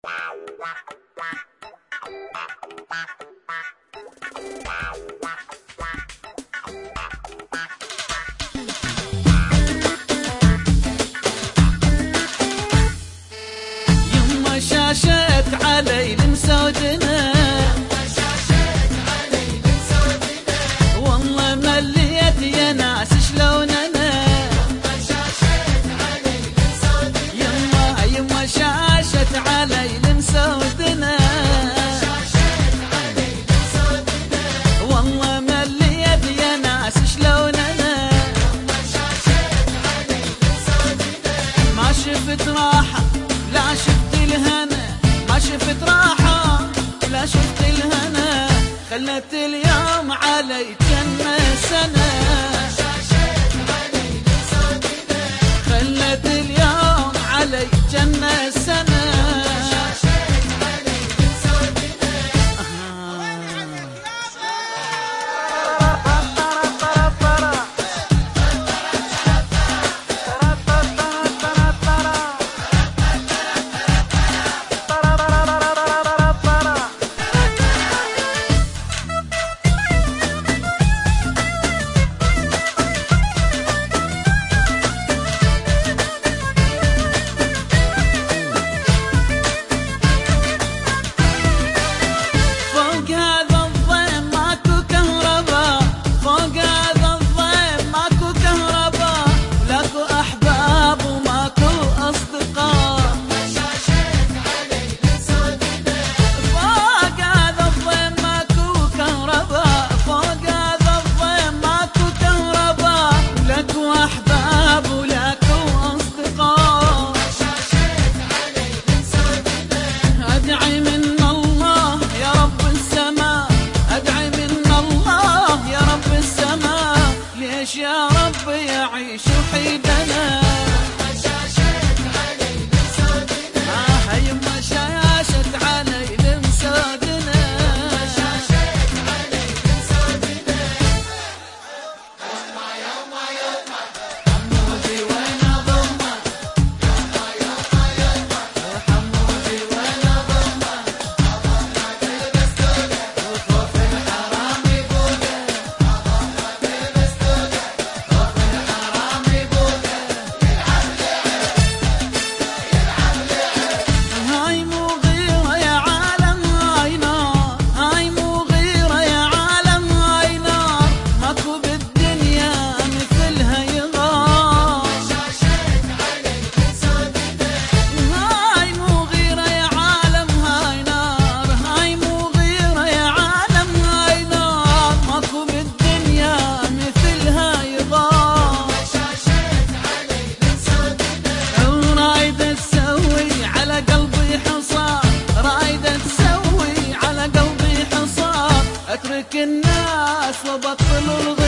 يما شاشت علي المسودنا، والله مليت يا ناس شلوننا. يما شاشت علي المسودنا، والله مليت يا ناس شلوننا. ما شفت راحة لا شفت الهنا، ما شفت راحة لا شفت الهنا. خلت اليوم علي جنة سنة، خلت اليوم علي جنة سنة. يا رب يعيش وحيدنا. يما شاشت علي المسودنا، حمودي وين ضمه، حمودي وين ضمه، وخوف الحرام يقوله. اترك الناس وبطل الغ